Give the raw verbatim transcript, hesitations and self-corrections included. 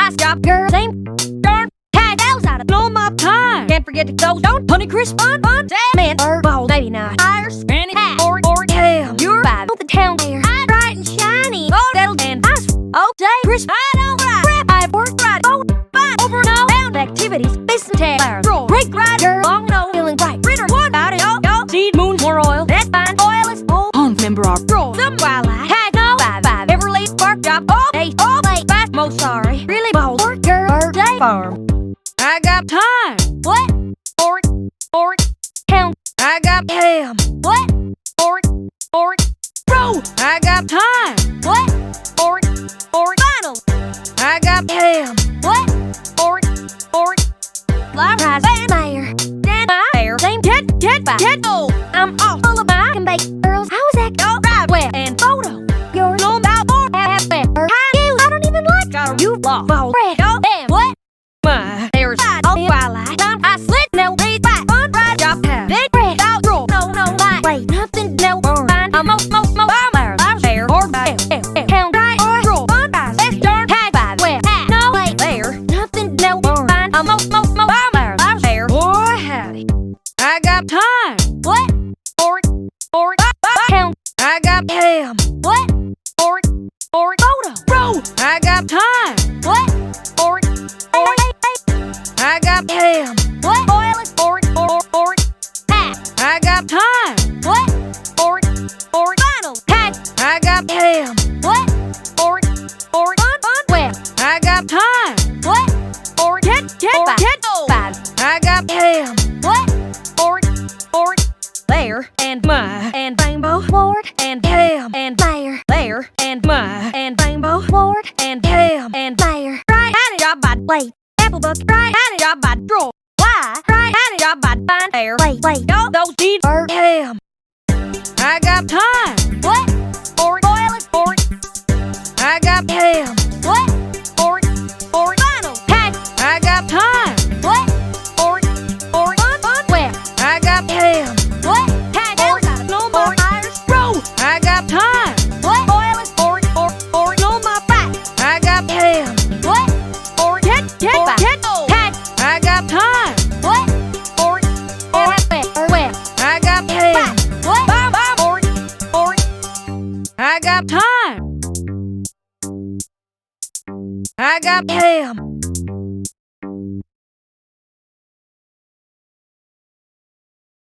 Nice job, girl. Same darn tag outside of all my time. Can't forget to go. Don't honey crisp fun fun. Man, bird ball, maybe not. Tires, granny hat, or or damn. You're five. The town there, high, bright and shiny. Oh, settled and nice. Oh, day crisp. I don't right. Crap, I work right. Oh, fine. Over no down activities. Listen to roll. Break right, girl. Long no, feeling bright. Ritter, what about it? Oh, yo. Seed, moon, more oil. That fine oil is full. On member our roll. Some while I had no five five. Ever late work job. Oh, day, oh, late fast. Most sorry. Really bold. Work, girl. Birthday farm. I got time. What? Fork, fork, count. I got ham. What? Fork, fork, roll. I got time. What? Fork, fork, final. I got ham. What? Fork, fork, fly rise, van mayor. Dan mayor. Same jet, jet, jet. Oh, I'm all full of my can bake girls. How's that go? Right, wet and photo. You're no about more. Have have How you? I don't even like her. You lost. Oh, oh, damn. What? My there's all while I time I slid no read back fun ride job big red out roll no no lie wait nothing no burn I'm mo mo mo bomber I'm there or by count right or roll fun rise let's darn tag by wet no wait there nothing no burn I'm mo mo mo bomber I'm there boy howdy I got time what fork fork count I got ham what fork fork photo roll I got time what fork fork I got ham. What? Oil is fork, fork, fork. Hat. I got time. What? Fork, fork. Final. Hat. I got ham. What? Fork, fork. Fun, fun. Wet. I got time. What? Fork. Jet, jet, fork. Jet. Five. I got ham. What? Fork, fork. There and my and rainbow. Lord and ham and mayor. There and my and rainbow. Lord and ham and mayor. Right. Had a job by wait. Apple buck, right? Had a job by draw. Why? Right? Had a job by find air. Wait, wait, yo, those deeds are ham. I got time. What? Fork, oil is fork. I got ham. What? Fork, fork, final. Tag. I got time. What? Fork, fork, fun, fun, wet. I got ham. What? Tag, fork, no more tires. Roll. I got time. What? Oil is fork, fork, fork, no my back. I got ham. What? Fork, jet, jet, jet. I got time. What? Fork, fork, wet, wet. I got ham. What? Bomb, bomb, fork, fork. I got time. I got ham.